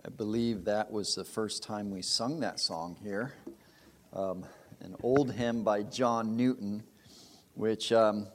I believe that was the first time we sung that song here. An old hymn by John Newton, which,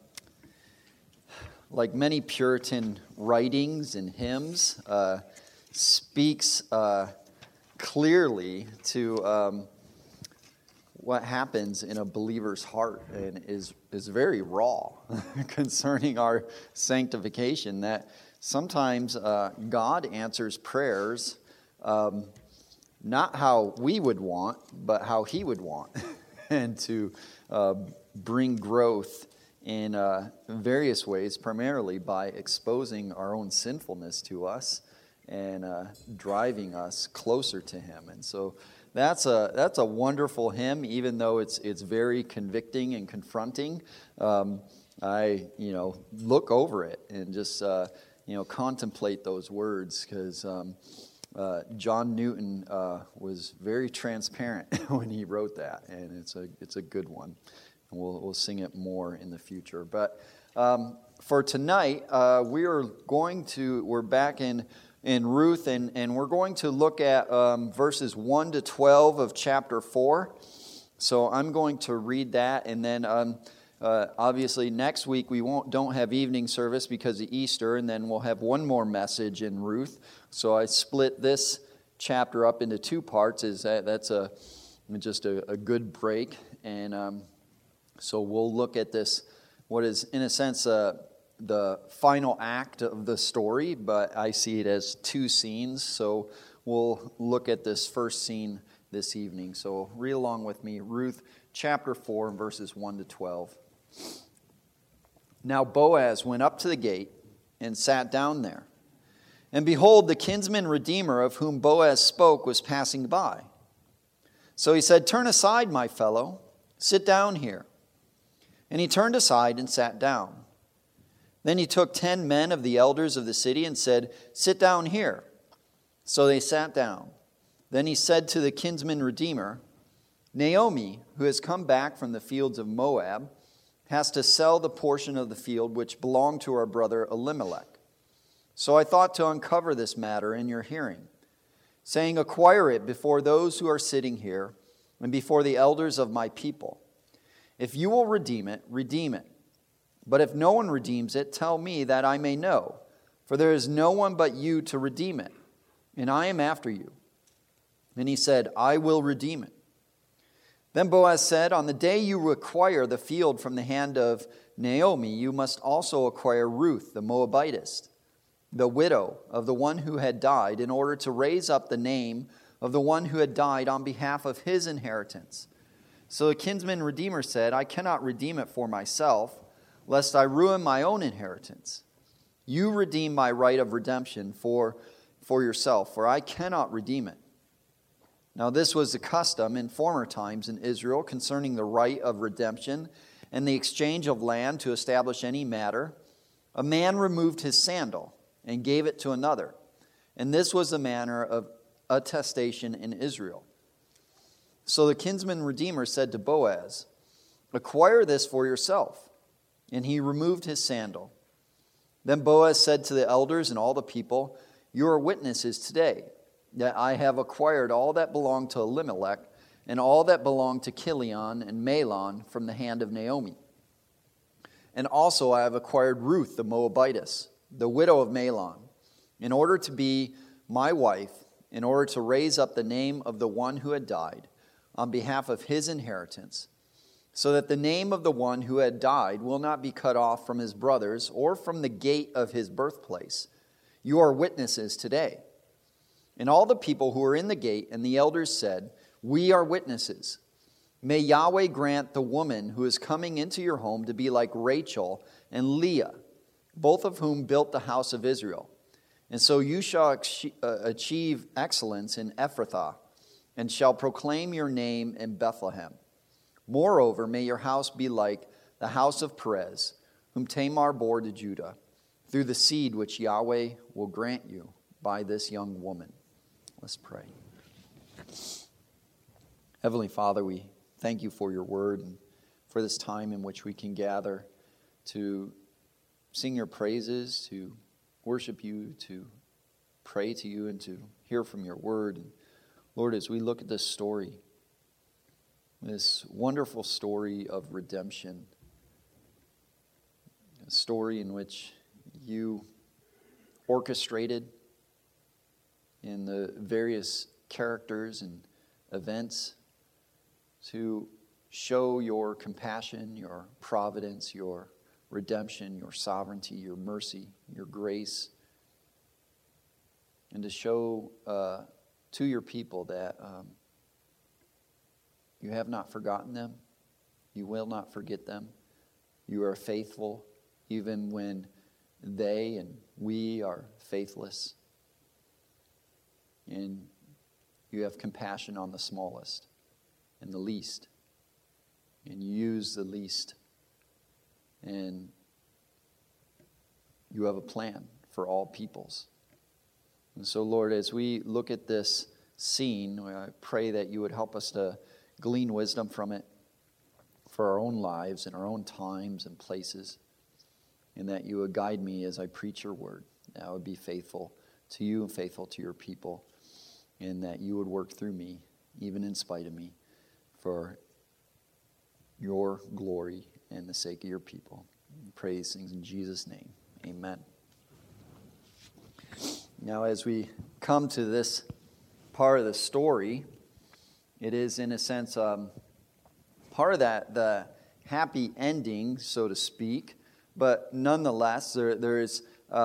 like many Puritan writings and hymns, speaks clearly to what happens in a believer's heart and is very raw concerning our sanctification, that sometimes God answers prayers not how we would want, but how He would want, and to bring growth in various ways, primarily by exposing our own sinfulness to us and driving us closer to Him. And so that's a wonderful hymn, even though it's very convicting and confronting. I look over it and just contemplate those words, because John Newton was very transparent when he wrote that, and it's a good one. And we'll sing it more in the future. But for tonight, we're back in Ruth, and we're going to look at verses 1 to 12 of chapter 4. So I'm going to read that, and then obviously next week we don't have evening service because of Easter, and then we'll have one more message in Ruth. So I split this chapter up into two parts. That's just a good break, and so we'll look at this, what is in a sense the final act of the story, but I see it as two scenes. So we'll look at this first scene this evening. So read along with me, Ruth chapter 4, verses 1 to 12. Now Boaz went up to the gate and sat down there. And behold, the kinsman redeemer of whom Boaz spoke was passing by. So he said, "Turn aside, my fellow, sit down here." And he turned aside and sat down. Then he took 10 men of the elders of the city and said, "Sit down here." So they sat down. Then he said to the kinsman redeemer, "Naomi, who has come back from the fields of Moab, has to sell the portion of the field which belonged to our brother Elimelech. So I thought to uncover this matter in your hearing, saying, acquire it before those who are sitting here and before the elders of my people. If you will redeem it, redeem it. But if no one redeems it, tell me that I may know, for there is no one but you to redeem it, and I am after you." And he said, "I will redeem it." Then Boaz said, "On the day you acquire the field from the hand of Naomi, you must also acquire Ruth the Moabitess, the widow of the one who had died, in order to raise up the name of the one who had died on behalf of his inheritance." So the kinsman redeemer said, "I cannot redeem it for myself, lest I ruin my own inheritance. You redeem my right of redemption for yourself, for I cannot redeem it." Now this was the custom in former times in Israel concerning the right of redemption and the exchange of land to establish any matter. A man removed his sandal and gave it to another, and this was the manner of attestation in Israel. So the kinsman redeemer said to Boaz, "Acquire this for yourself." And he removed his sandal. Then Boaz said to the elders and all the people, "You are witnesses today that I have acquired all that belonged to Elimelech and all that belonged to Chilion and Mahlon from the hand of Naomi. And also I have acquired Ruth the Moabitess, the widow of Mahlon, in order to be my wife, in order to raise up the name of the one who had died on behalf of his inheritance, so that the name of the one who had died will not be cut off from his brothers or from the gate of his birthplace. You are witnesses today." And all the people who were in the gate and the elders said, "We are witnesses. May Yahweh grant the woman who is coming into your home to be like Rachel and Leah, both of whom built the house of Israel. And so you shall achieve excellence in Ephrathah, and shall proclaim your name in Bethlehem. Moreover, may your house be like the house of Perez, whom Tamar bore to Judah, through the seed which Yahweh will grant you by this young woman." Let's pray. Heavenly Father, we thank you for your word and for this time in which we can gather to sing your praises, to worship you, to pray to you and to hear from your word. And Lord, as we look at this story, this wonderful story of redemption, a story in which you orchestrated in the various characters and events to show your compassion, your providence, your redemption, your sovereignty, your mercy, your grace, and to show to your people that you have not forgotten them, you will not forget them, you are faithful even when they and we are faithless, and you have compassion on the smallest and the least, and you use the least, and you have a plan for all peoples. And so, Lord, as we look at this scene, I pray that you would help us to glean wisdom from it for our own lives and our own times and places, and that you would guide me as I preach your word, that I would be faithful to you and faithful to your people, and that you would work through me, even in spite of me, for your glory and the sake of your people. We pray these things in Jesus' name. Amen. Now, as we come to this part of the story, it is, in a sense, part of that, the happy ending, so to speak, but nonetheless, there is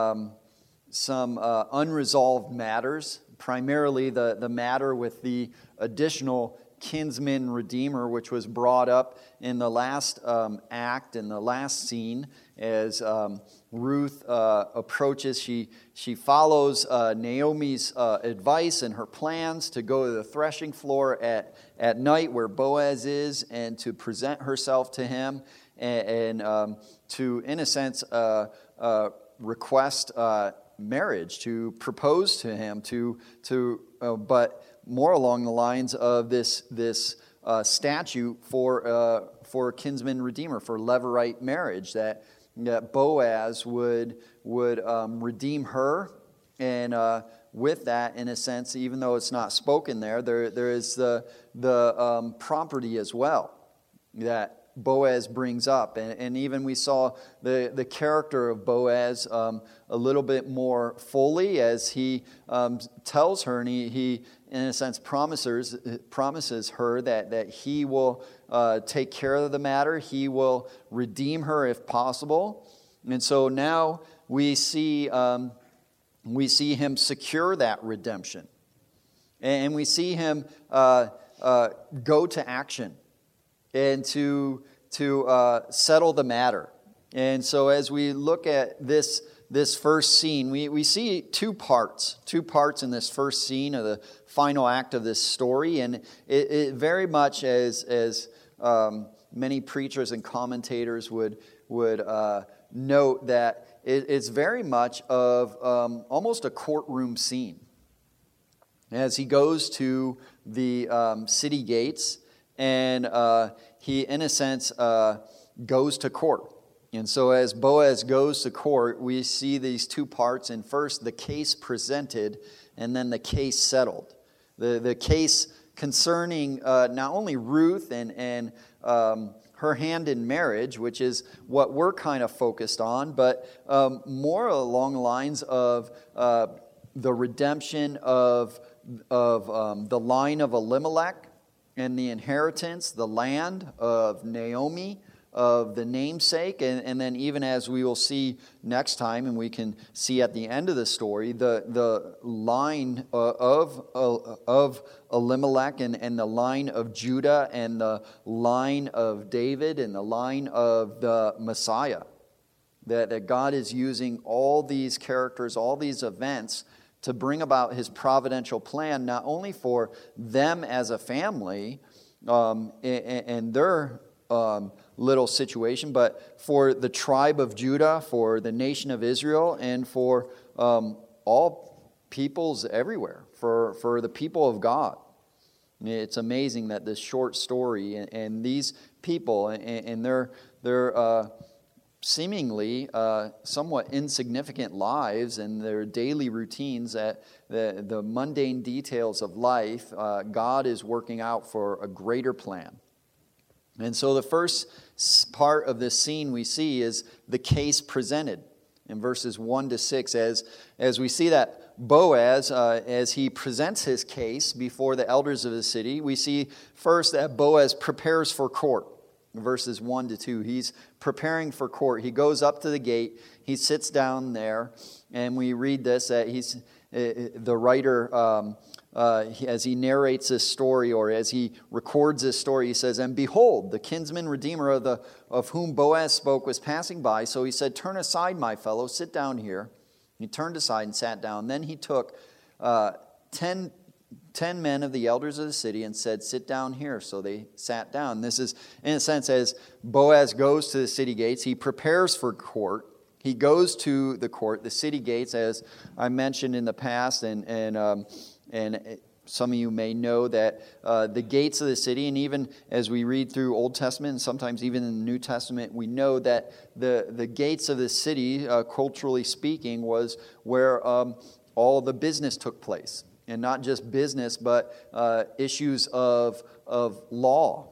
some unresolved matters, primarily the matter with the additional kinsman redeemer, which was brought up in the last act, in the last scene, as Ruth approaches. She follows Naomi's advice and her plans to go to the threshing floor at night where Boaz is, and to present herself to him, and to, in a sense, request marriage, to propose to him, but more along the lines of this statute for a kinsman redeemer, for levirate marriage, that Boaz would redeem her, and with that, in a sense, even though it's not spoken there is the property as well that Boaz brings up, and even we saw the character of Boaz a little bit more fully as he tells her, and he in a sense promises her that he will take care of the matter. He will redeem her if possible, and so now we see him secure that redemption, and we see him go to action and to settle the matter. And so as we look at this first scene, we see two parts in this first scene of the final act of this story, and it very much as many preachers and commentators would note, that it's very much of almost a courtroom scene as he goes to the city gates, and he, in a sense, goes to court. And so as Boaz goes to court, we see these two parts. And first, the case presented, and then the case settled. The case concerning not only Ruth and her hand in marriage, which is what we're kind of focused on, but more along the lines of the redemption of the line of Elimelech, and the inheritance, the land of Naomi, of the namesake, and then even as we will see next time, and we can see at the end of the story, the line of Elimelech, and the line of Judah, and the line of David, and the line of the Messiah. That God is using all these characters, all these events, to bring about his providential plan, not only for them as a family and their little situation, but for the tribe of Judah, for the nation of Israel, and for all peoples everywhere, for the people of God. It's amazing that this short story and these people and their seemingly somewhat insignificant lives and their daily routines, that the mundane details of life, God is working out for a greater plan. And so the first part of this scene we see is the case presented in verses 1 to 6. As we see that Boaz, as he presents his case before the elders of the city, we see first that Boaz prepares for court. Verses 1 to 2, he's preparing for court. He goes up to the gate, he sits down there, and we read this, that the writer, as he narrates this story, or as he records this story, he says, "And behold, the kinsman redeemer of whom Boaz spoke was passing by. So he said, 'Turn aside, my fellow, sit down here.' He turned aside and sat down. Then he took 10 men of the elders of the city and said, 'Sit down here.' So they sat down." This is, in a sense, as Boaz goes to the city gates, he prepares for court. He goes to the court, the city gates, as I mentioned in the past, and some of you may know that the gates of the city, and even as we read through Old Testament, and sometimes even in the New Testament, we know that the gates of the city, culturally speaking, was where all the business took place. And not just business, but issues of law.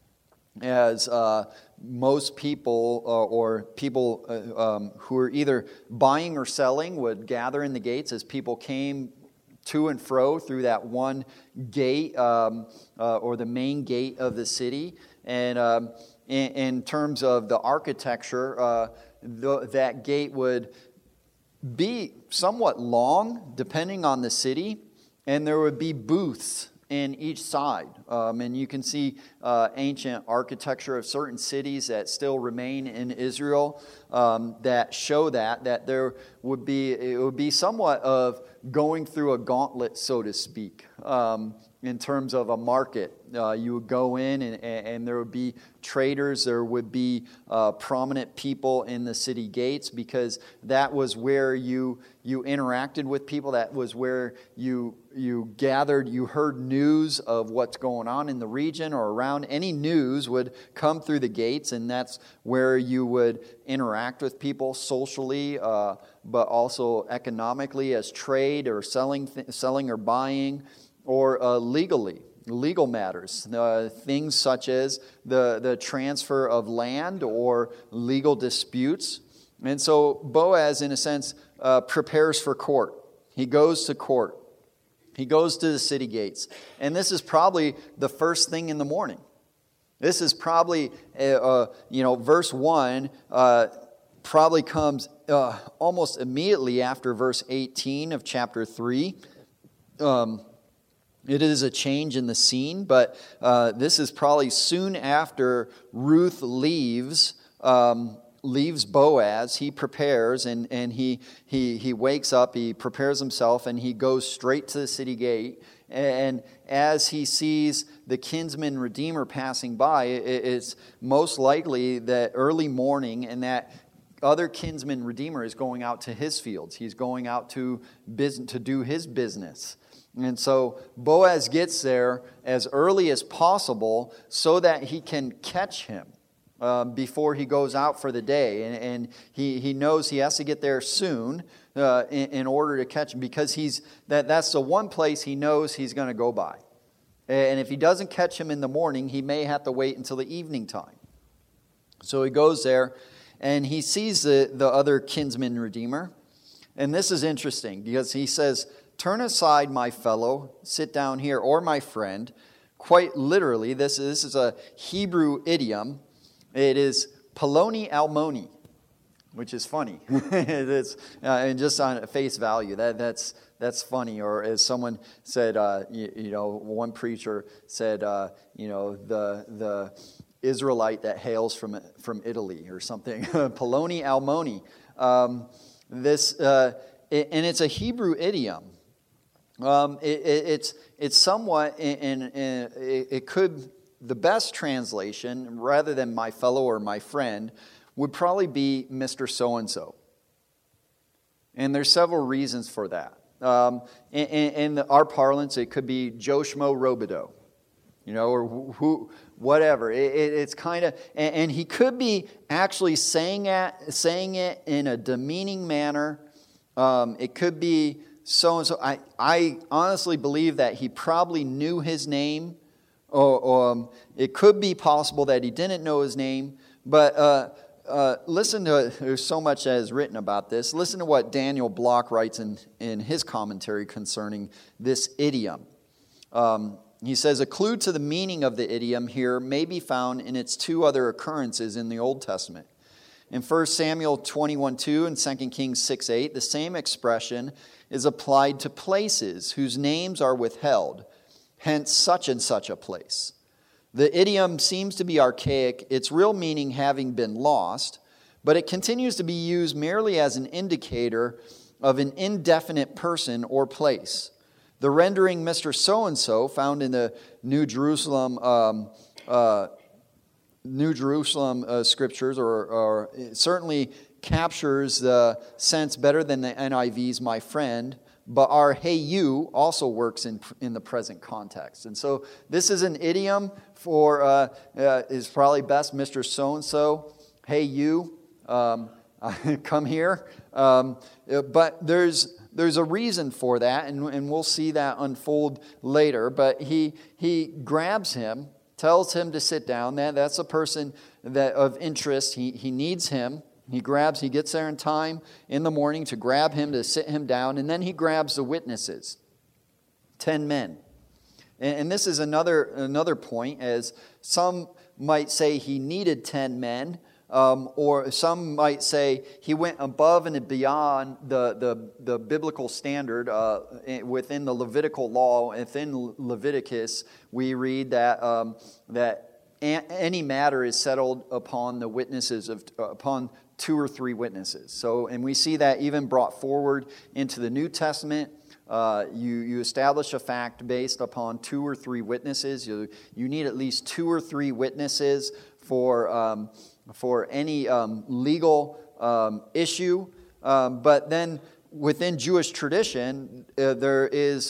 As most people or people who are either buying or selling would gather in the gates as people came to and fro through that one gate or the main gate of the city. And in terms of the architecture, that gate would be somewhat long, depending on the city, and there would be booths in each side. And you can see ancient architecture of certain cities that still remain in Israel that show that there would be, it would be somewhat of going through a gauntlet, so to speak. In terms of a market, you would go in and there would be traders, there would be prominent people in the city gates, because that was where you interacted with people. That was where you gathered, you heard news of what's going on in the region or around. Any news would come through the gates, and that's where you would interact with people socially, but also economically as trade or selling or buying, or legal matters, things such as the transfer of land or legal disputes. And so Boaz, in a sense, prepares for court. He goes to court. He goes to the city gates. And this is probably the first thing in the morning. This is probably, verse 1 probably comes almost immediately after verse 18 of chapter 3. It is a change in the scene, but this is probably soon after Ruth leaves Boaz. He prepares and he wakes up, he prepares himself, and he goes straight to the city gate. And as he sees the kinsman redeemer passing by, it's most likely that early morning, and that other kinsman redeemer is going out to his fields. He's going out to do his business. And so Boaz gets there as early as possible so that he can catch him before he goes out for the day. And he knows he has to get there soon in order to catch him, because that's the one place he knows he's going to go by. And if he doesn't catch him in the morning, he may have to wait until the evening time. So he goes there and he sees the other kinsman redeemer. And this is interesting because he says, "Turn aside, my fellow, sit down here," or my friend. Quite literally, this is a Hebrew idiom. It is Poloni Almoni, which is funny. It's, and just on face value, that's funny. Or as someone said, one preacher said, the Israelite that hails from Italy or something. Poloni Almoni. And it's a Hebrew idiom. It's somewhat, it could, the best translation, rather than my fellow or my friend, would probably be Mr. So-and-so. And there's several reasons for that. In our parlance, it could be Joe Schmo Robidoux. or who, whatever. It's kind of, and he could be actually saying it in a demeaning manner. It could be so-and-so. I honestly believe that he probably knew his name. Or it could be possible that he didn't know his name. But listen to, there's so much that is written about this. Listen to what Daniel Block writes in his commentary concerning this idiom. He says, a clue to the meaning of the idiom here may be found in its two other occurrences in the Old Testament. In 1 Samuel 21:2 and 2 Kings 6:8, the same expression is applied to places whose names are withheld, hence such and such a place. The idiom seems to be archaic, its real meaning having been lost, but it continues to be used merely as an indicator of an indefinite person or place. The rendering Mr. So-and-so found in the New Jerusalem scriptures or certainly captures the sense better than the NIV's my friend, but our hey you also works in the present context. And so this is an idiom for, is probably best Mr. So-and-so, hey you, come here. But there's a reason for that, and we'll see that unfold later. But he grabs him, tells him to sit down. That's a person that of interest. He needs him. He gets there in time in the morning to grab him, to sit him down, and then he grabs the witnesses, 10 men. And this is another point, as some might say he needed 10 men, or some might say he went above and beyond the biblical standard within the Levitical law. Within Leviticus, we read that any matter is settled upon the witnesses upon 2 or 3 witnesses. So, and we see that even brought forward into the New Testament. You establish a fact based upon 2 or 3 witnesses. You need at least 2 or 3 witnesses for any legal issue. But then within Jewish tradition, there is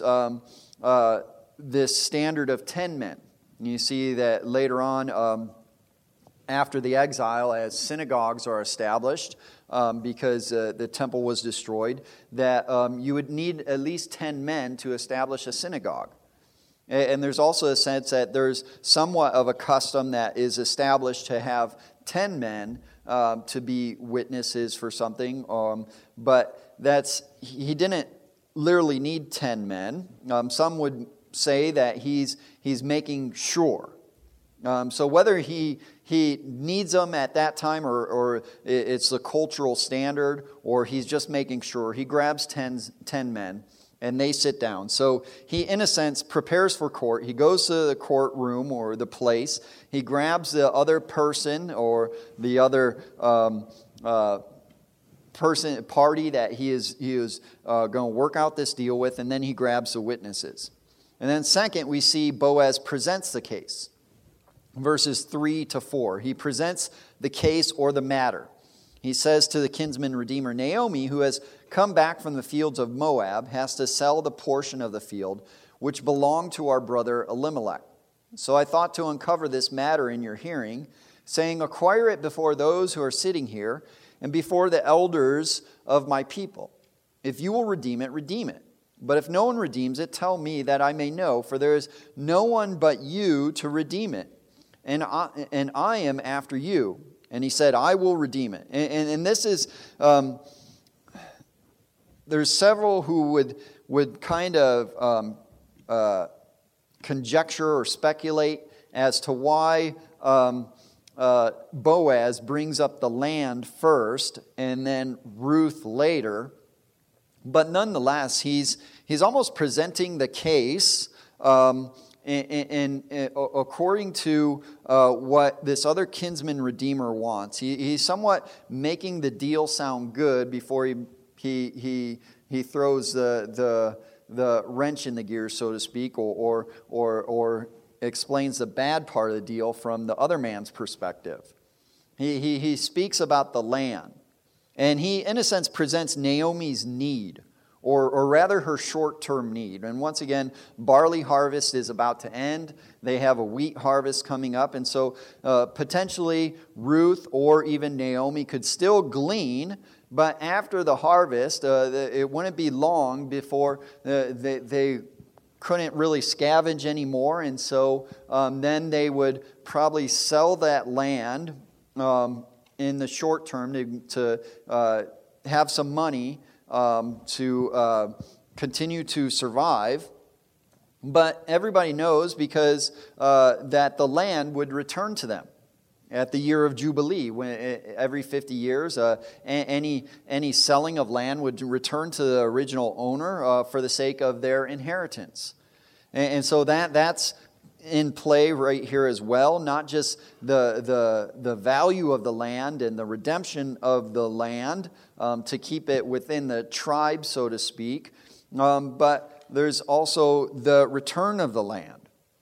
this standard of 10 men. You see that later on, after the exile, as synagogues are established, because the temple was destroyed, that you would need at least 10 men to establish a synagogue. And there's also a sense that there's somewhat of a custom that is established to have 10 men to be witnesses for something. But he didn't literally need 10 men. Some would say that he's making sure. So whether he needs them at that time or it's the cultural standard, or he's just making sure, he grabs 10 men and they sit down. So he, in a sense, prepares for court. He goes to the courtroom or the place. He grabs the other person or the other party that he is going to work out this deal with, and then he grabs the witnesses. And then second, we see Boaz presents the case. Verses 3 to 4. He presents the case or the matter. He says to the kinsman redeemer, Naomi, who has come back from the fields of Moab, has to sell the portion of the field which belonged to our brother Elimelech. So I thought to uncover this matter in your hearing, saying, acquire it before those who are sitting here and before the elders of my people. If you will redeem it, redeem it. But if no one redeems it, tell me that I may know, for there is no one but you to redeem it. And I am after you. And he said, I will redeem it. And this is, there's several who would kind of conjecture or speculate as to why Boaz brings up the land first and then Ruth later. But nonetheless, he's almost presenting the case and according to what this other kinsman redeemer wants. He's somewhat making the deal sound good before he throws the wrench in the gears, so to speak, or explains the bad part of the deal from the other man's perspective. He speaks about the land, and he, in a sense, presents Naomi's need or rather her short-term need. And once again, barley harvest is about to end. They have a wheat harvest coming up. And so potentially Ruth or even Naomi could still glean, but after the harvest, it wouldn't be long before they couldn't really scavenge anymore. And so then they would probably sell that land in the short term to have some money to continue to survive. But everybody knows because that the land would return to them at the year of Jubilee. Every 50 years, any selling of land would return to the original owner for the sake of their inheritance. And so that's in play right here as well, not just the value of the land and the redemption of the land to keep it within the tribe, so to speak, but there's also the return of the land.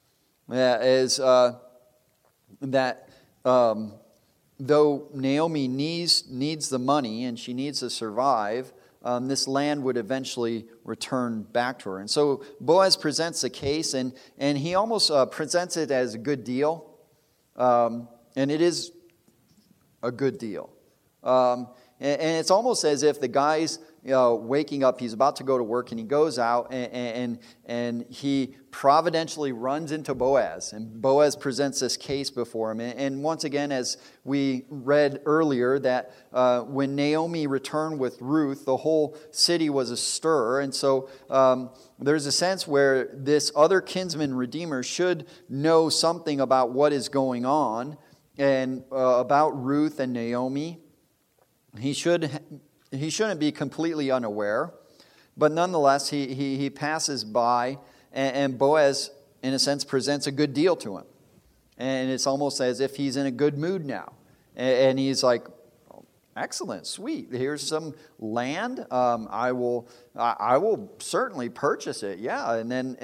Though Naomi needs the money and she needs to survive, this land would eventually return back to her. And so Boaz presents a case, and he almost presents it as a good deal. And it is a good deal. And it's almost as if the guy's waking up, he's about to go to work, and he goes out and he providentially runs into Boaz. And Boaz presents this case before him. And once again, as we read earlier, that when Naomi returned with Ruth, the whole city was astir. And so there's a sense where this other kinsman redeemer should know something about what is going on and about Ruth and Naomi. He shouldn't be completely unaware, but nonetheless, he passes by, and Boaz, in a sense, presents a good deal to him. And it's almost as if he's in a good mood now. And he's like, oh, excellent, sweet, here's some land. I will certainly purchase it, yeah.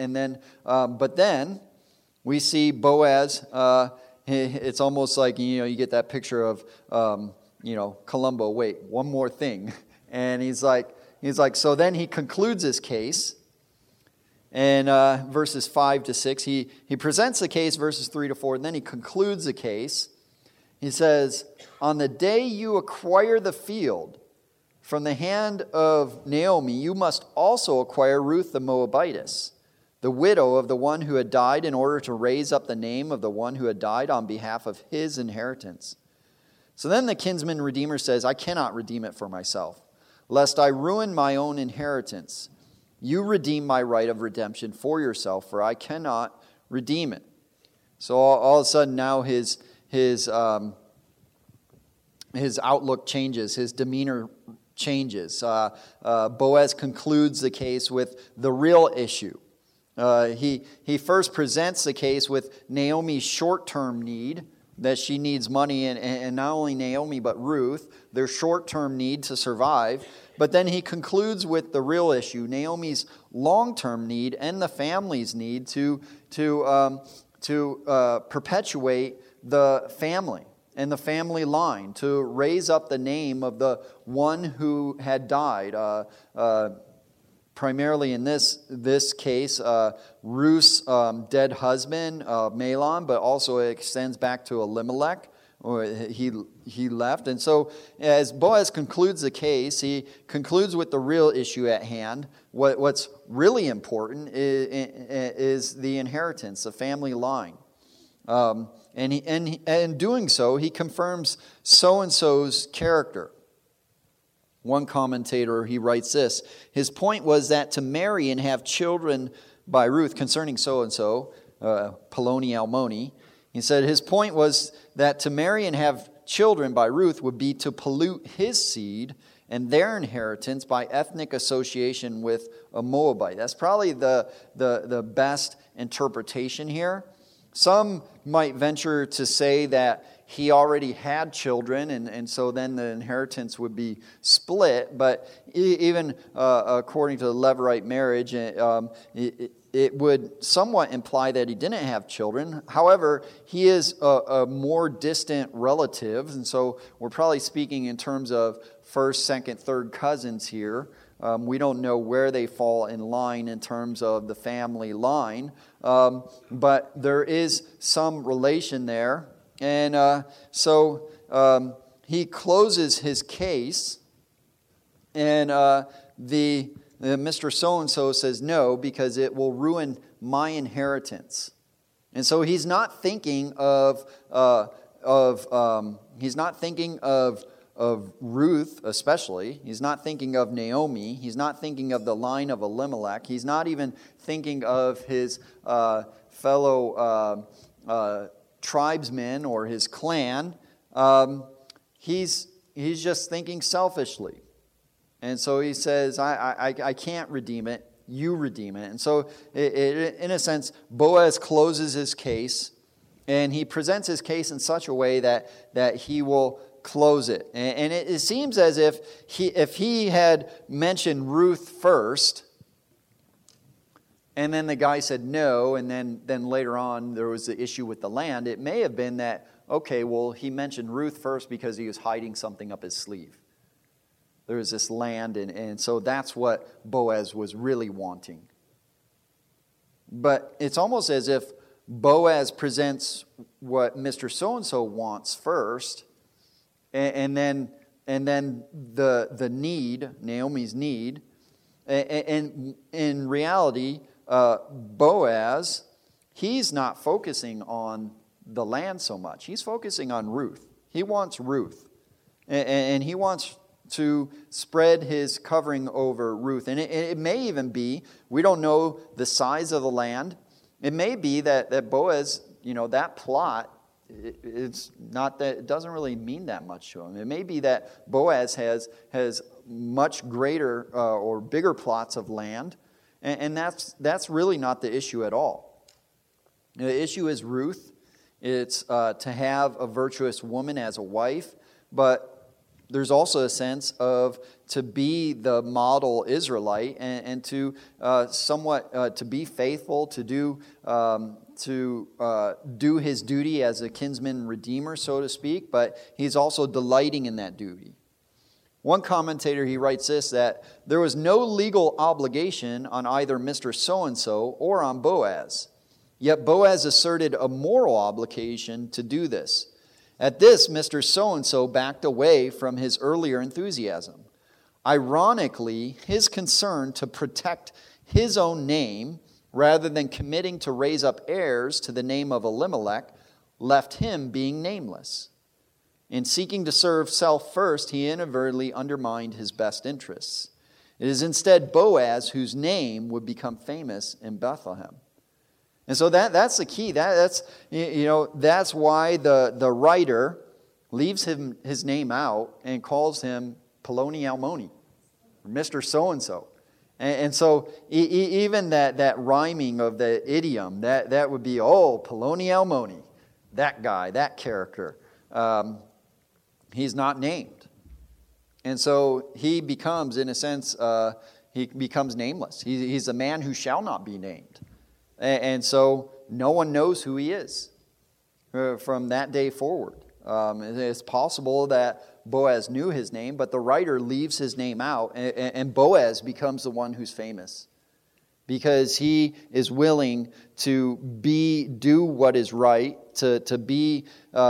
But then we see Boaz, it's almost like, you get that picture of, Columbo, wait, one more thing. And he's like, so then he concludes his case. And verses 5 to 6, he presents the case, verses 3 to 4, and then he concludes the case. He says, on the day you acquire the field from the hand of Naomi, you must also acquire Ruth the Moabitess, the widow of the one who had died, in order to raise up the name of the one who had died on behalf of his inheritance. So then the kinsman redeemer says, I cannot redeem it for myself, lest I ruin my own inheritance. You redeem my right of redemption for yourself, for I cannot redeem it. So all of a sudden now his outlook changes, his demeanor changes. Boaz concludes the case with the real issue. He first presents the case with Naomi's short-term need, that she needs money, and not only Naomi but Ruth, their short-term need to survive. But then he concludes with the real issue, Naomi's long-term need and the family's need to perpetuate the family and the family line, to raise up the name of the one who had died. Primarily in this case, Ruth's dead husband, Mahlon, but also it extends back to Elimelech, or he left. And so as Boaz concludes the case, he concludes with the real issue at hand. What's really important is the inheritance, the family line. And in doing so, he confirms so-and-so's character. One commentator, he writes this, his point was that to marry and have children by Ruth, concerning so-and-so, Poloni Almoni, he said his point was that to marry and have children by Ruth would be to pollute his seed and their inheritance by ethnic association with a Moabite. That's probably the best interpretation here. Some might venture to say that he already had children, and so then the inheritance would be split. But even according to the Levirate marriage, it would somewhat imply that he didn't have children. However, he is a more distant relative, and so we're probably speaking in terms of first, second, third cousins here. We don't know where they fall in line in terms of the family line, but there is some relation there. And so he closes his case, and the Mr. So-and-so says no, because it will ruin my inheritance. And so he's not thinking of Ruth especially. He's not thinking of Naomi. He's not thinking of the line of Elimelech. He's not even thinking of his fellow tribesmen or his clan. He's just thinking selfishly. And so he says, I can't redeem it. You redeem it. And so, in a sense, Boaz closes his case, and he presents his case in such a way that he will close it. And it seems as if he had mentioned Ruth first, and then the guy said no, and then later on there was the issue with the land. It may have been that, okay, well, he mentioned Ruth first because he was hiding something up his sleeve. There was this land, and so that's what Boaz was really wanting. But it's almost as if Boaz presents what Mr. So-and-so wants first, and then the need, Naomi's need, and in reality, Boaz, he's not focusing on the land so much. He's focusing on Ruth. He wants Ruth, and he wants to spread his covering over Ruth. And it may even be, we don't know the size of the land. It may be that Boaz, that plot, it's not that, it doesn't really mean that much to him. It may be that Boaz has much greater or bigger plots of land, and that's really not the issue at all. The issue is Ruth. It's to have a virtuous woman as a wife, but there's also a sense of to be the model Israelite and to somewhat to be faithful, to do his duty as a kinsman redeemer, so to speak, but he's also delighting in that duty. One commentator, he writes this, that there was no legal obligation on either Mr. So-and-so or on Boaz, yet Boaz asserted a moral obligation to do this. At this, Mr. So-and-so backed away from his earlier enthusiasm. Ironically, his concern to protect his own name, rather than committing to raise up heirs to the name of Elimelech, left him being nameless. In seeking to serve self first, he inadvertently undermined his best interests. It is instead Boaz whose name would become famous in Bethlehem. And so that's the key. That's why the writer leaves his name out and calls him Poloni Almoni, Mr. So-and-so. And so even that rhyming of the idiom, that would be, Poloni Almoni, that guy, that character. He's not named. And so he becomes, in a sense, he becomes nameless. He's a man who shall not be named. And so no one knows who he is from that day forward. It's possible that Boaz knew his name, but the writer leaves his name out, and Boaz becomes the one who's famous because he is willing to do what is right, to be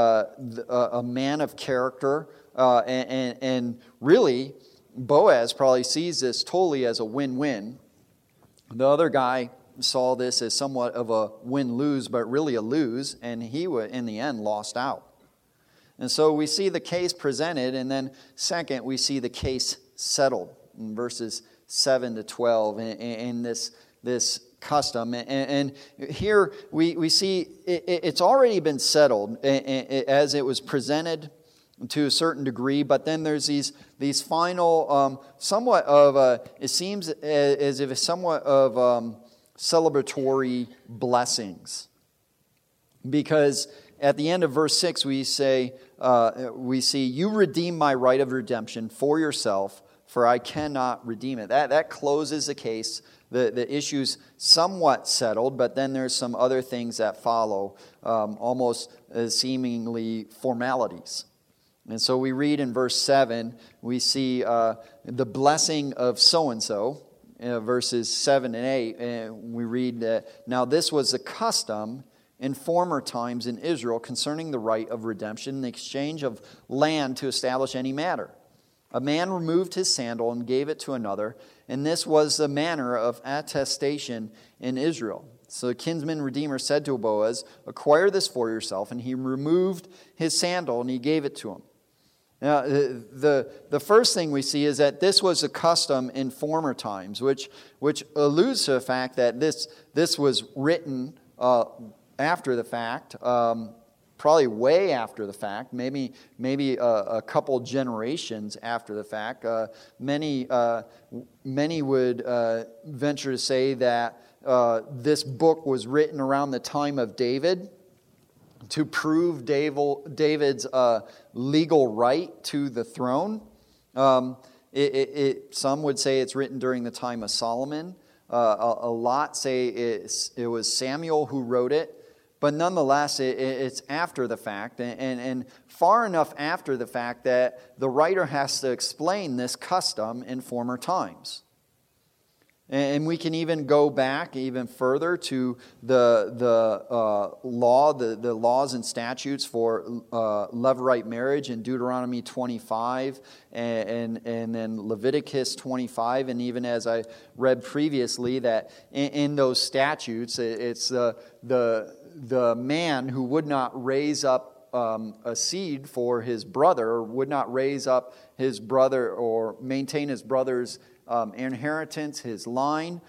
a man of character, and really, Boaz probably sees this totally as a win-win. The other guy saw this as somewhat of a win-lose, but really a lose, and he, in the end, lost out. And so we see the case presented, and then second, we see the case settled in verses 7 to 12 in this custom. And here we see it's already been settled as it was presented to a certain degree, but then there's these final somewhat of it seems as if it's somewhat of celebratory blessings, because at the end of verse 6 we see, you redeem my right of redemption for yourself, for I cannot redeem it. That closes the case. The issue's somewhat settled, but then there's some other things that follow, almost seemingly formalities. And so we read in verse 7, we see the blessing of so-and-so, verses 7 and 8. And we read that, now this was the custom in former times in Israel concerning the right of redemption in the exchange of land to establish any matter. A man removed his sandal and gave it to another, and this was the manner of attestation in Israel. So the kinsman redeemer said to Boaz, acquire this for yourself, and he removed his sandal and he gave it to him. Now, the first thing we see is that this was a custom in former times, which alludes to the fact that this was written after the fact, probably way after the fact, maybe a couple generations after the fact. Many would venture to say that this book was written around the time of David, to prove David's legal right to the throne. Some would say it's written during the time of Solomon. A lot say it was Samuel who wrote it. But nonetheless, it's after the fact, and far enough after the fact that the writer has to explain this custom in former times. And we can even go back even further to the law, the laws and statutes for levirate marriage in Deuteronomy 25 and then Leviticus 25. And even as I read previously, that in those statutes, it's the man who would not raise up a seed for his brother, or would not raise up his brother or maintain his brother's inheritance, his line.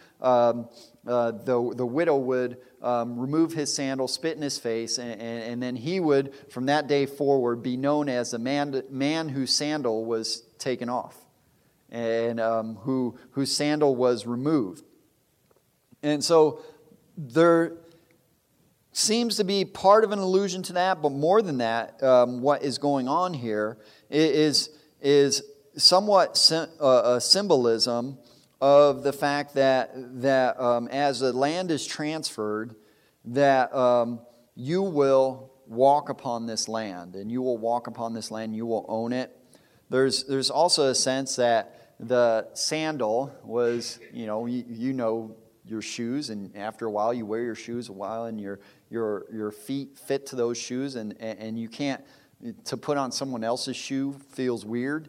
The widow would remove his sandal, spit in his face, and then he would, from that day forward, be known as the man whose sandal was taken off, and whose sandal was removed. And so there seems to be part of an allusion to that, but more than that, what is going on here is somewhat a symbolism of the fact that as the land is transferred, that you will walk upon this land, and you will walk upon this land, you will own it. There's also a sense that the sandal was, you know your shoes, and after a while you wear your shoes a while, and your feet fit to those shoes, and you can't, to put on someone else's shoe feels weird.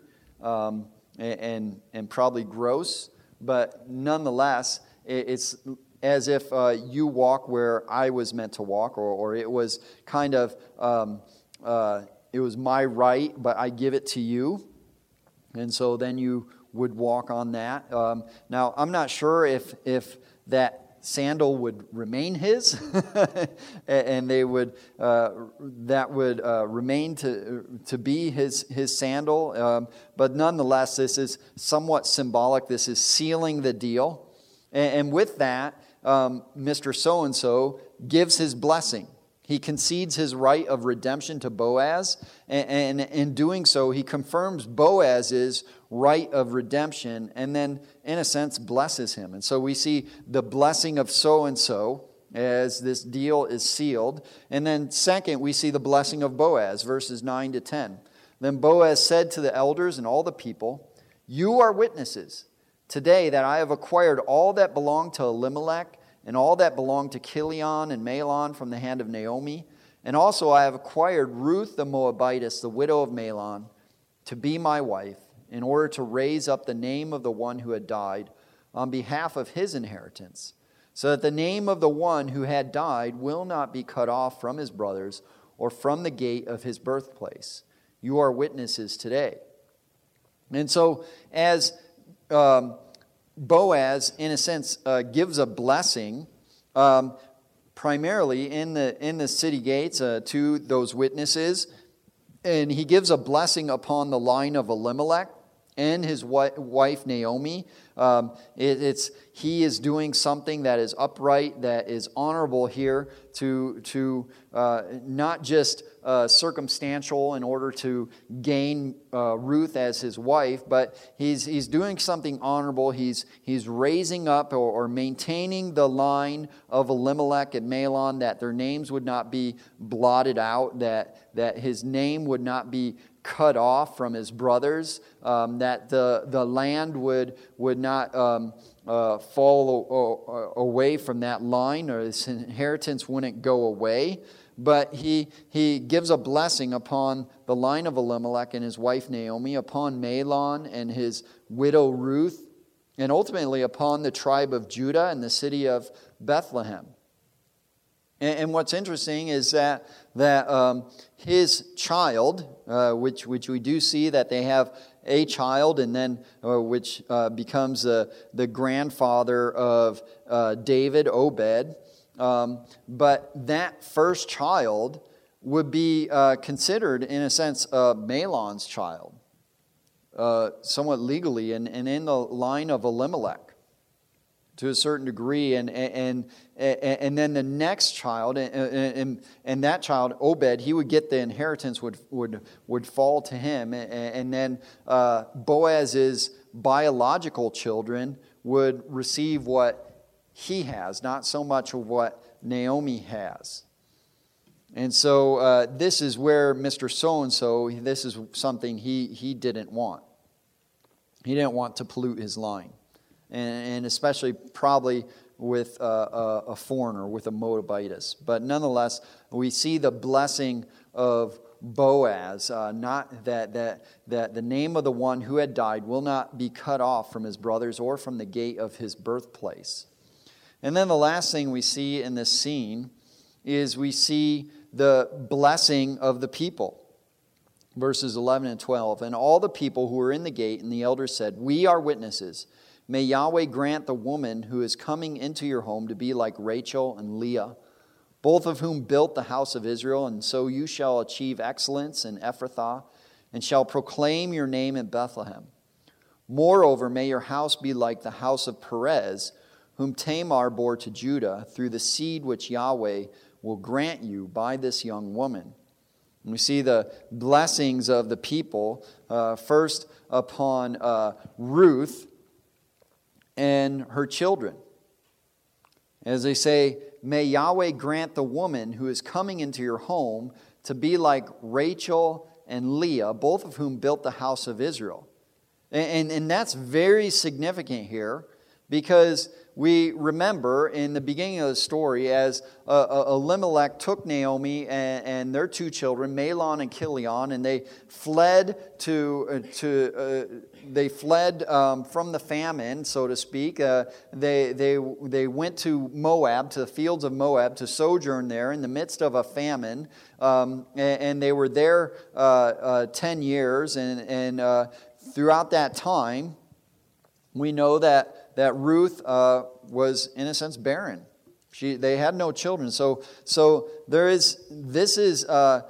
And probably gross, but nonetheless, it's as if you walk where I was meant to walk, or it was kind of, it was my right, but I give it to you, and so then you would walk on that. Now, I'm not sure if that sandal would remain his, and they would that would remain to be his sandal. But nonetheless, this is somewhat symbolic. This is sealing the deal, and with that, Mr. So-and-so gives his blessing. He concedes his right of redemption to Boaz, and in doing so, he confirms Boaz's right of redemption, and then, in a sense, blesses him. And so we see the blessing of so-and-so as this deal is sealed. And then second, we see the blessing of Boaz, verses 9 to 10. Then Boaz said to the elders and all the people, you are witnesses today that I have acquired all that belonged to Elimelech, and all that belonged to Chilion and Mahlon from the hand of Naomi. And also I have acquired Ruth the Moabitess, the widow of Mahlon, to be my wife, in order to raise up the name of the one who had died on behalf of his inheritance, so that the name of the one who had died will not be cut off from his brothers or from the gate of his birthplace. You are witnesses today. And so as Boaz, in a sense, gives a blessing, primarily in the city gates to those witnesses, and he gives a blessing upon the line of Elimelech and his wife Naomi, He is doing something that is upright, that is honorable here, to not just circumstantial in order to gain Ruth as his wife, but he's doing something honorable. He's raising up or maintaining the line of Elimelech and Mahlon, that their names would not be blotted out, that his name would not be cut off from his brothers, that the land would not fall away from that line, or his inheritance wouldn't go away. But he gives a blessing upon the line of Elimelech and his wife Naomi, upon Mahlon and his widow Ruth, and ultimately upon the tribe of Judah and the city of Bethlehem. And what's interesting is that his child, which we do see that they have a child, and then which becomes the grandfather of David, Obed. But that first child would be considered, in a sense, Mahlon's child, somewhat legally, and in the line of Elimelech to a certain degree, and then the next child, and that child, Obed, he would get the inheritance, would fall to him, and then Boaz's biological children would receive what he has, not so much of what Naomi has. And so this is where Mr. So-and-so, this is something he didn't want. He didn't want to pollute his line. And especially probably with a foreigner, with a Moabitess. But nonetheless, we see the blessing of Boaz, not that the name of the one who had died will not be cut off from his brothers or from the gate of his birthplace. And then the last thing we see in this scene is we see the blessing of the people. Verses 11 and 12. And all the people who were in the gate and the elders said, "We are witnesses. May Yahweh grant the woman who is coming into your home to be like Rachel and Leah, both of whom built the house of Israel, and so you shall achieve excellence in Ephrathah, and shall proclaim your name in Bethlehem. Moreover, may your house be like the house of Perez, whom Tamar bore to Judah, through the seed which Yahweh will grant you by this young woman." And we see the blessings of the people, first upon Ruth and her children. As they say, "May Yahweh grant the woman who is coming into your home to be like Rachel and Leah, both of whom built the house of Israel." And that's very significant here, because we remember in the beginning of the story, as Elimelech took Naomi and their two children, Mahlon and Chilion, and they fled from the famine, so to speak. They went to Moab, to the fields of Moab, to sojourn there in the midst of a famine, and they were there 10 years, and throughout that time, we know that Ruth was, in a sense, barren. They had no children. So there's a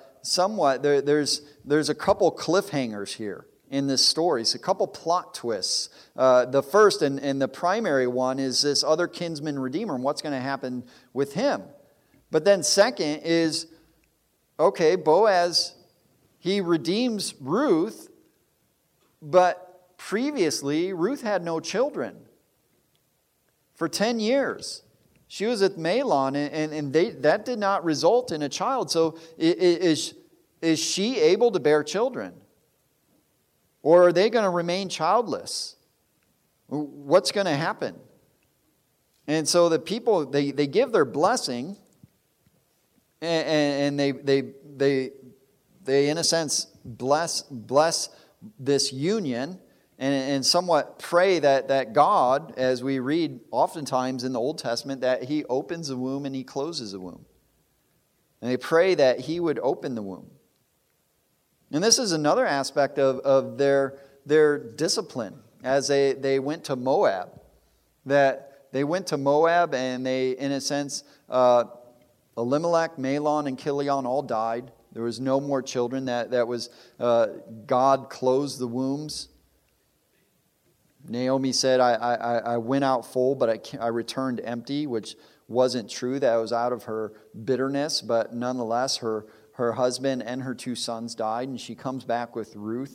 couple cliffhangers here in this story. It's a couple plot twists. The first and the primary one is this other kinsman redeemer and what's going to happen with him. But then second is, okay, Boaz, he redeems Ruth, but previously Ruth had no children. For 10 years. She was at Mahlon, and that did not result in a child. So is she able to bear children? Or are they going to remain childless? What's going to happen? And so the people, they give their blessing, and they in a sense bless this union, and somewhat pray that God, as we read oftentimes in the Old Testament, that He opens the womb and He closes the womb. And they pray that He would open the womb. And this is another aspect of their discipline as they went to Moab. That they went to Moab and they, in a sense, Elimelech, Mahlon, and Chilion all died. There was no more children. That was God closed the wombs. Naomi said, I went out full, but I returned empty, which wasn't true. That was out of her bitterness, but nonetheless, her husband and her 2 sons died, and she comes back with Ruth.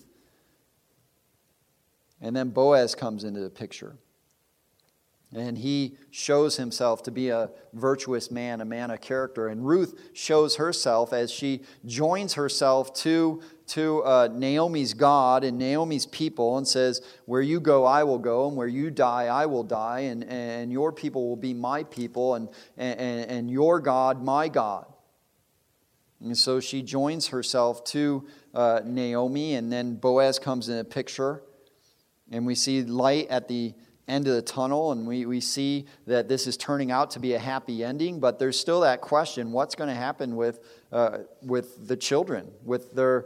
And then Boaz comes into the picture. And he shows himself to be a virtuous man, a man of character. And Ruth shows herself as she joins herself to Naomi's God and Naomi's people and says, where you go, I will go, and where you die, I will die, and your people will be my people, and your God, my God. And so she joins herself to Naomi, and then Boaz comes in a picture, and we see light at the end of the tunnel, and we see that this is turning out to be a happy ending, but there's still that question, what's going to happen with the children, with their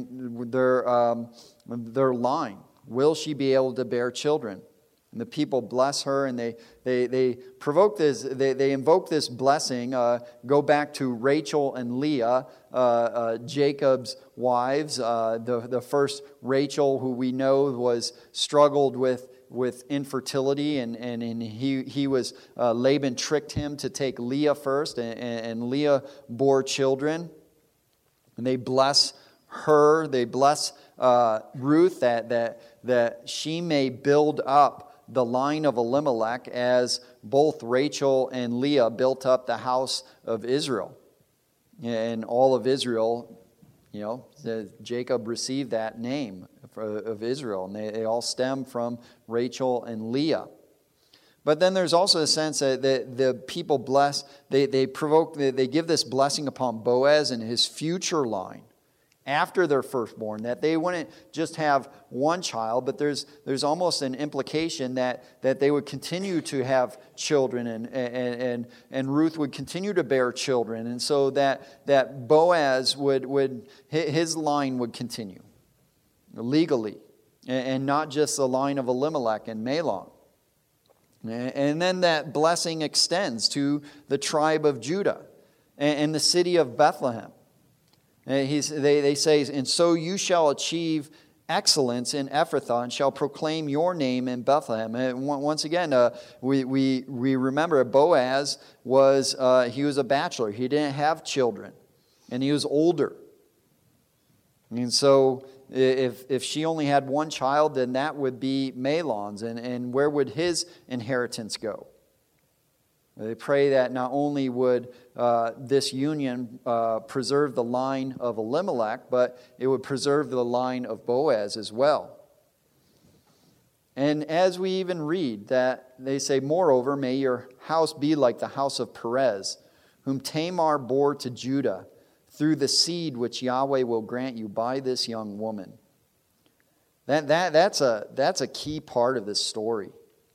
line? Will she be able to bear children? And the people bless her, and they provoke this, they invoke this blessing. Go back to Rachel and Leah, Jacob's wives. The first Rachel, who we know was struggled with infertility, and he was Laban tricked him to take Leah first, and Leah bore children. And they bless her. They bless Ruth that she may build up the line of Elimelech, as both Rachel and Leah built up the house of Israel. And all of Israel, Jacob received that name of Israel, and they all stem from Rachel and Leah. But then there's also a sense that the people bless, they give this blessing upon Boaz and his future line after their firstborn, that they wouldn't just have one child, but there's almost an implication that they would continue to have children, and Ruth would continue to bear children, and so that Boaz his line would continue legally, and not just the line of Elimelech and Mahlon. And then that blessing extends to the tribe of Judah and the city of Bethlehem. They say, and so you shall achieve excellence in Ephrathah and shall proclaim your name in Bethlehem. And once again, we remember Boaz he was a bachelor. He didn't have children, and he was older. And so if she only had one child, then that would be Mahlon's. And where would his inheritance go? They pray that not only would this union preserve the line of Elimelech, but it would preserve the line of Boaz as well. And as we even read that, they say, moreover, may your house be like the house of Perez, whom Tamar bore to Judah, through the seed which Yahweh will grant you by this young woman. That's a key part of this story.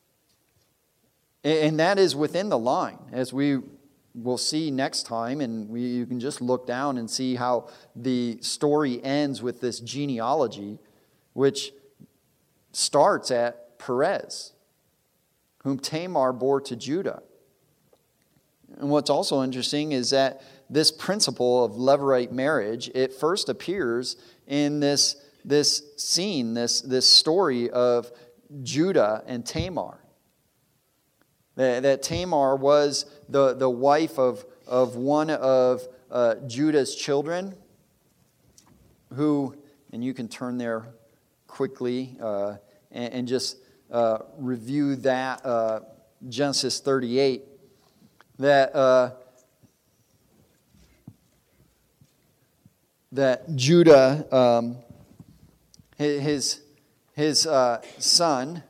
And that is within the line, as we will see next time. And you can just look down and see how the story ends with this genealogy, which starts at Perez, whom Tamar bore to Judah. And what's also interesting is that this principle of Levirate marriage, it first appears in this scene, this story of Judah and Tamar. That Tamar was the wife of one of Judah's children, who, and you can turn there quickly and just review that, Genesis 38, that Judah, his son,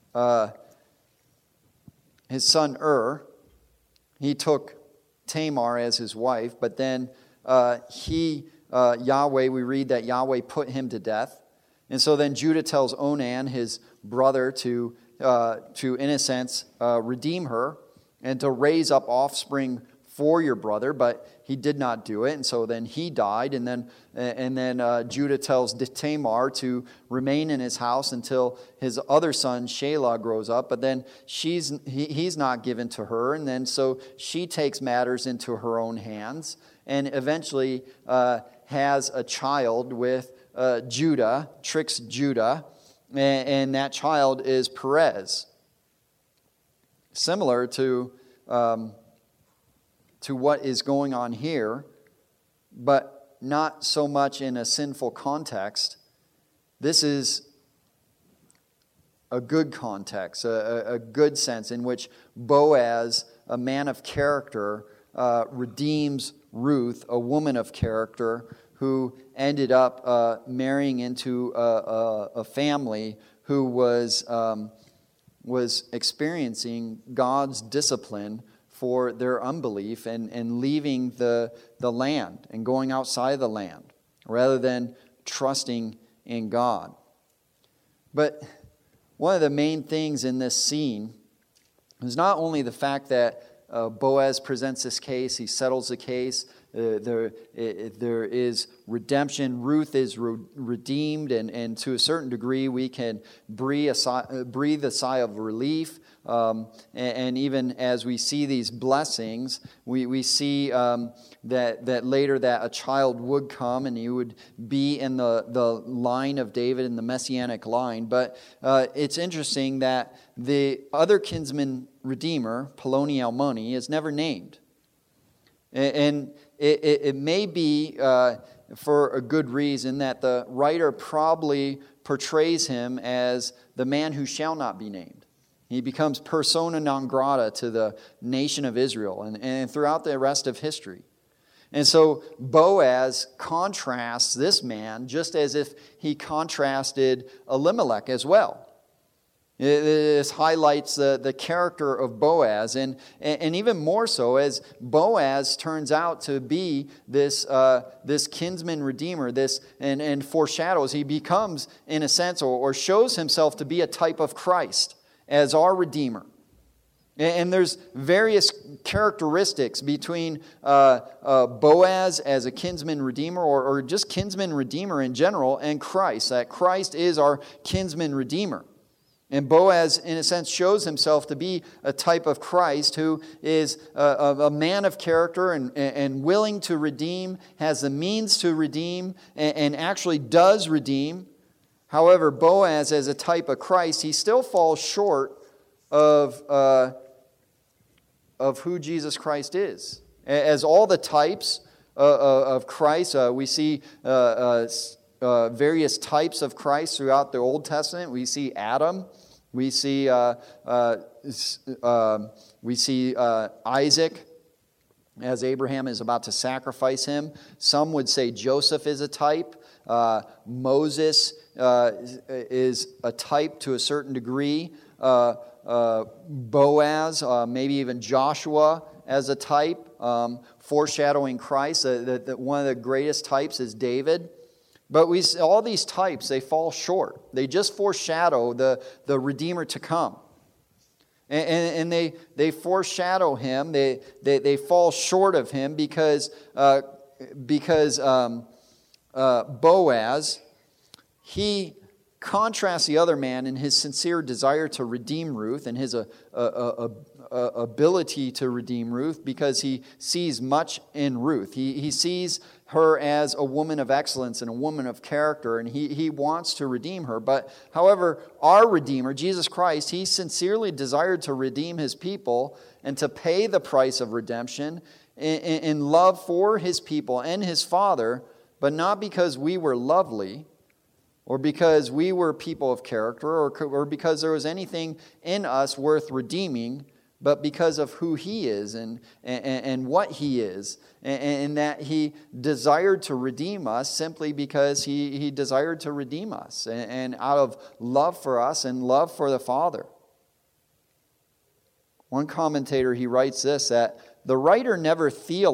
he took Tamar as his wife, but then Yahweh, we read that Yahweh put him to death. And so then Judah tells Onan, his brother, to in a sense, redeem her and to raise up offspring for your brother, but he did not do it, and so then he died, and then Judah tells Tamar to remain in his house until his other son Shelah grows up, but then he's not given to her, and then so she takes matters into her own hands, and eventually has a child with Judah, tricks Judah, and that child is Perez. Similar to what is going on here, but not so much in a sinful context. This is a good context, a good sense in which Boaz, a man of character, redeems Ruth, a woman of character, who ended up marrying into a family who was experiencing God's discipline for their unbelief and leaving the land and going outside the land rather than trusting in God. But one of the main things in this scene is not only the fact that Boaz presents this case, he settles the case, there is redemption, Ruth is redeemed, and to a certain degree we can breathe a sigh of relief. And even as we see these blessings, we see that later that a child would come and he would be in the line of David, in the Messianic line. But it's interesting that the other kinsman redeemer, Poloni Almoni, is never named. And it may be for a good reason that the writer probably portrays him as the man who shall not be named. He becomes persona non grata to the nation of Israel and throughout the rest of history. And so Boaz contrasts this man just as if he contrasted Elimelech as well. This highlights the character of Boaz, and even more so as Boaz turns out to be this kinsman redeemer, and foreshadows, he becomes, in a sense, or shows himself to be a type of Christ as our Redeemer. And there's various characteristics between Boaz as a kinsman redeemer, or just kinsman redeemer in general, and Christ, that Christ is our kinsman redeemer. And Boaz, in a sense, shows himself to be a type of Christ who is a man of character and willing to redeem, has the means to redeem, and actually does redeem. However, Boaz, as a type of Christ, he still falls short of who Jesus Christ is. As all the types of Christ, we see various types of Christ throughout the Old Testament. We see Adam. We see Isaac as Abraham is about to sacrifice him. Some would say Joseph is a type. Moses is a type to a certain degree. Boaz, maybe even Joshua as a type, foreshadowing Christ. One of the greatest types is David. But we see all these types, they fall short. They just foreshadow the Redeemer to come. And they foreshadow him. They fall short of him because Boaz, he contrasts the other man in his sincere desire to redeem Ruth and his ability to redeem Ruth, because he sees much in Ruth. He sees her as a woman of excellence and a woman of character, and he wants to redeem her. But however, our Redeemer, Jesus Christ, he sincerely desired to redeem his people and to pay the price of redemption in love for his people and his Father, but not because we were lovely, or because we were people of character, or because there was anything in us worth redeeming, but because of who he is and what he is, and that he desired to redeem us simply because he desired to redeem us, and out of love for us and love for the Father. One commentator, he writes this, that the writer never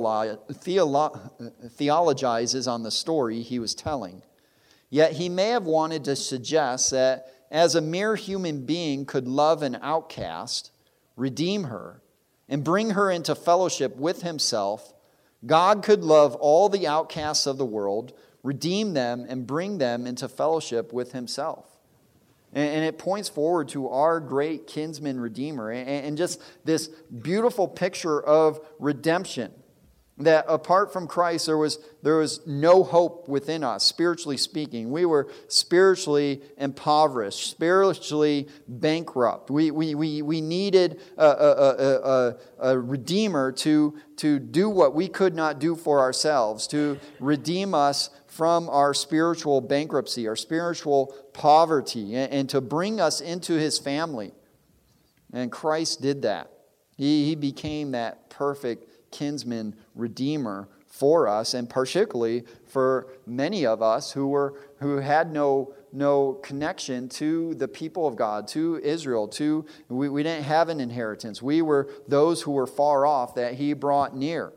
theologizes on the story he was telling. Yet he may have wanted to suggest that as a mere human being could love an outcast, redeem her, and bring her into fellowship with himself, God could love all the outcasts of the world, redeem them, and bring them into fellowship with himself. And it points forward to our great kinsman redeemer, and just this beautiful picture of redemption. That apart from Christ, there was no hope within us, spiritually speaking. We were spiritually impoverished, spiritually bankrupt. We needed a Redeemer to do what we could not do for ourselves, to redeem us from our spiritual bankruptcy, our spiritual poverty, and to bring us into His family. And Christ did that. He became that perfect kinsman redeemer for us, and particularly for many of us who had no connection to the people of God, to Israel. We didn't have an inheritance. We were those who were far off that He brought near.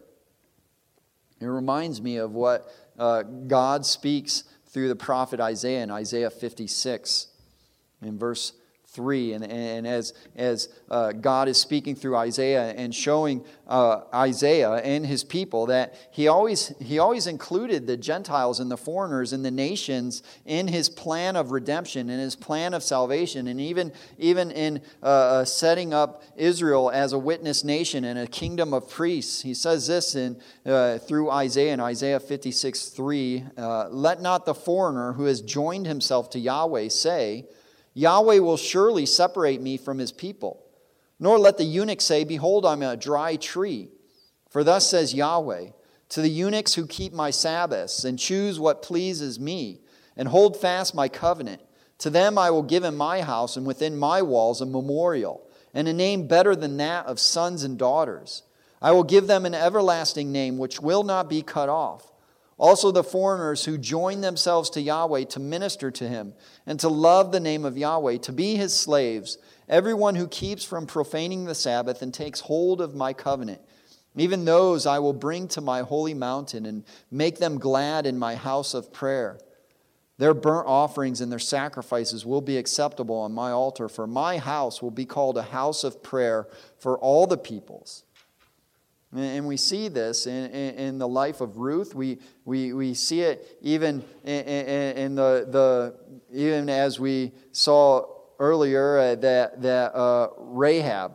It reminds me of what God speaks through the prophet Isaiah in Isaiah 56 in verse 3, and as God is speaking through Isaiah and showing Isaiah and his people that he always included the Gentiles and the foreigners and the nations in His plan of redemption, in His plan of salvation, and even in setting up Israel as a witness nation and a kingdom of priests. He says this through Isaiah in Isaiah 56:3, "Let not the foreigner who has joined himself to Yahweh say, Yahweh will surely separate me from His people. Nor let the eunuch say, Behold, I'm a dry tree. For thus says Yahweh, to the eunuchs who keep my Sabbaths, and choose what pleases me, and hold fast my covenant, to them I will give in my house and within my walls a memorial, and a name better than that of sons and daughters. I will give them an everlasting name which will not be cut off. Also the foreigners who join themselves to Yahweh to minister to Him and to love the name of Yahweh, to be His slaves, everyone who keeps from profaning the Sabbath and takes hold of my covenant. Even those I will bring to my holy mountain and make them glad in my house of prayer. Their burnt offerings and their sacrifices will be acceptable on my altar, for my house will be called a house of prayer for all the peoples." And we see this in the life of Ruth. We see it even in even as we saw earlier that Rahab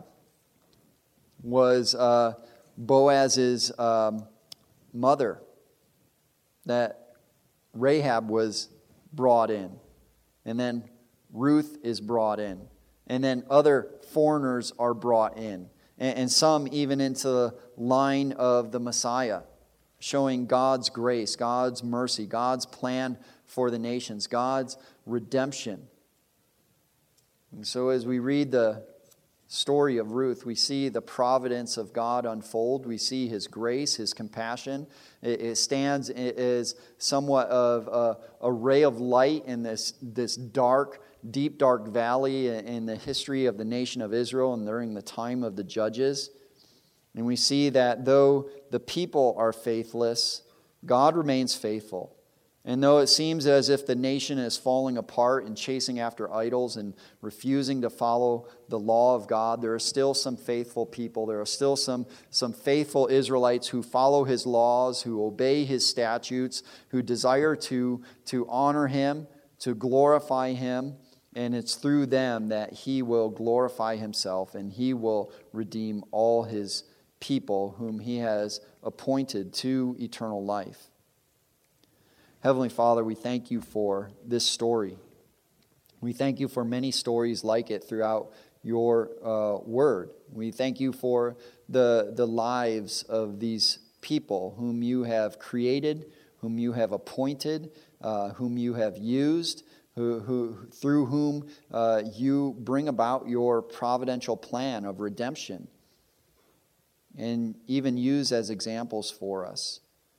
was Boaz's mother. That Rahab was brought in, and then Ruth is brought in, and then other foreigners are brought in. And some even into the line of the Messiah, showing God's grace, God's mercy, God's plan for the nations, God's redemption. And so as we read the story of Ruth, we see the providence of God unfold. We see His grace, His compassion. It stands as somewhat of a ray of light in this deep, dark valley in the history of the nation of Israel and during the time of the judges. And we see that though the people are faithless, God remains faithful. And though it seems as if the nation is falling apart and chasing after idols and refusing to follow the law of God, there are still some faithful people. There are still some faithful Israelites who follow His laws, who obey His statutes, who desire to honor Him, to glorify Him. And it's through them that He will glorify Himself, and He will redeem all His people whom He has appointed to eternal life. Heavenly Father, we thank You for this story. We thank You for many stories like it throughout Your Word. We thank You for the lives of these people whom You have created, whom You have appointed, whom You have used, through whom You bring about Your providential plan of redemption, and even use as examples for us.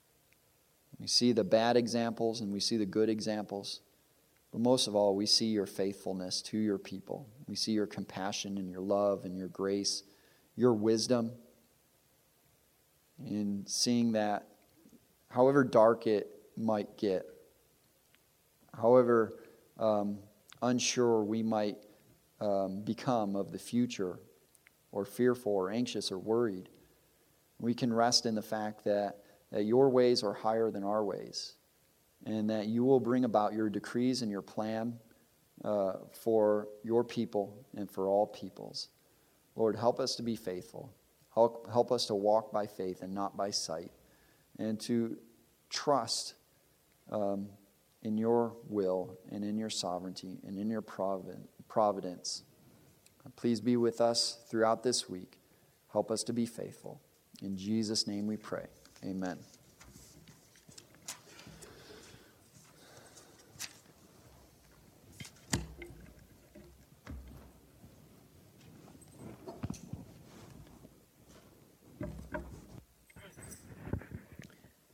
We see the bad examples and we see the good examples. But most of all, we see Your faithfulness to Your people. We see Your compassion and Your love and Your grace, Your wisdom. In seeing that, however dark it might get, however unsure we might become of the future, or fearful or anxious or worried, we can rest in the fact that Your ways are higher than our ways, and that You will bring about Your decrees and Your plan for Your people and for all peoples. Lord, help us to be faithful. Help us to walk by faith and not by sight. and to trust in your will and in your sovereignty and in your providence. Please be with us throughout this week. Help us to be faithful. In Jesus' name we pray. Amen.